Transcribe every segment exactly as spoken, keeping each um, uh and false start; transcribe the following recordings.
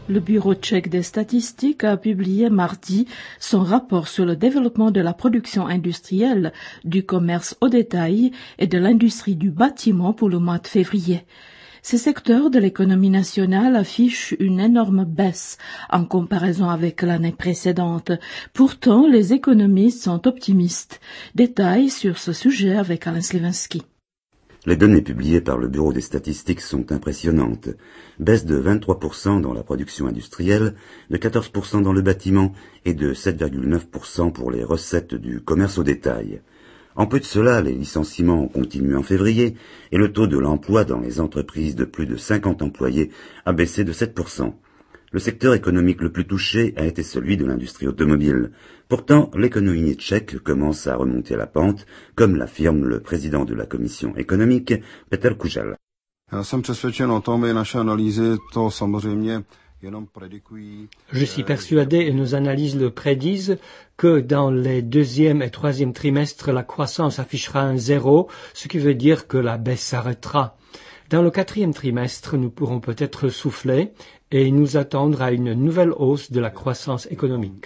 Le Bureau tchèque des statistiques a publié mardi son rapport sur le développement de la production industrielle, du commerce au détail et de l'industrie du bâtiment pour le mois de février. Ces secteurs de l'économie nationale affichent une énorme baisse en comparaison avec l'année précédente. Pourtant, les économistes sont optimistes. Détails sur ce sujet avec Alain Sliwinski. Les données publiées par le Bureau des statistiques sont impressionnantes. Baisse de vingt-trois pour cent dans la production industrielle, de quatorze pour cent dans le bâtiment et de sept virgule neuf pour cent pour les recettes du commerce au détail. En plus de cela, les licenciements ont continué en février et le taux de l'emploi dans les entreprises de plus de cinquante employés a baissé de sept pour cent. Le secteur économique le plus touché a été celui de l'industrie automobile. Pourtant, l'économie tchèque commence à remonter la pente, comme l'affirme le président de la commission économique, Petr Kužel. Je suis persuadé, et nos analyses le prédisent, que dans les deuxième et troisième trimestres, la croissance affichera un zéro, ce qui veut dire que la baisse s'arrêtera. Dans le quatrième trimestre, nous pourrons peut-être souffler et nous attendre à une nouvelle hausse de la croissance économique.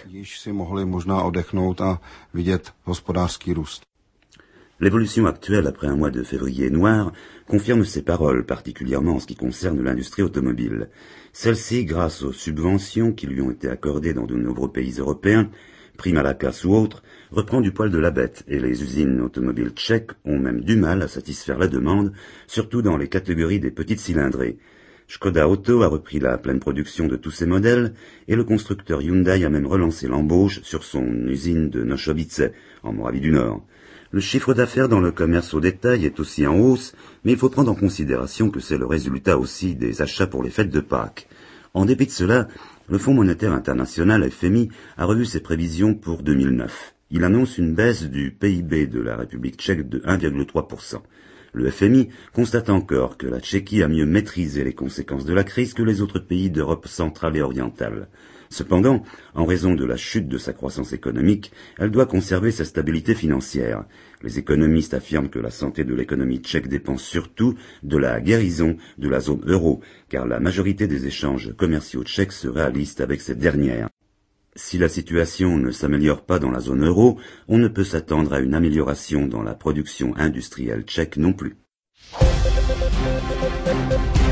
L'évolution actuelle après un mois de février noir confirme ces paroles, particulièrement en ce qui concerne l'industrie automobile. Celle-ci, grâce aux subventions qui lui ont été accordées dans de nombreux pays européens, prime à la casse ou autres, reprend du poil de la bête et les usines automobiles tchèques ont même du mal à satisfaire la demande, surtout dans les catégories des petites cylindrées. Škoda Auto a repris la pleine production de tous ses modèles et le constructeur Hyundai a même relancé l'embauche sur son usine de Nochovice, en Moravie du Nord. Le chiffre d'affaires dans le commerce au détail est aussi en hausse, mais il faut prendre en considération que c'est le résultat aussi des achats pour les fêtes de Pâques. En dépit de cela, le Fonds monétaire international F M I a revu ses prévisions pour deux mille neuf. Il annonce une baisse du P I B de la République tchèque de un virgule trois pour cent. Le F M I constate encore que la Tchéquie a mieux maîtrisé les conséquences de la crise que les autres pays d'Europe centrale et orientale. Cependant, en raison de la chute de sa croissance économique, elle doit conserver sa stabilité financière. Les économistes affirment que la santé de l'économie tchèque dépend surtout de la guérison de la zone euro, car la majorité des échanges commerciaux tchèques se réalisent avec cette dernière. Si la situation ne s'améliore pas dans la zone euro, on ne peut s'attendre à une amélioration dans la production industrielle tchèque non plus.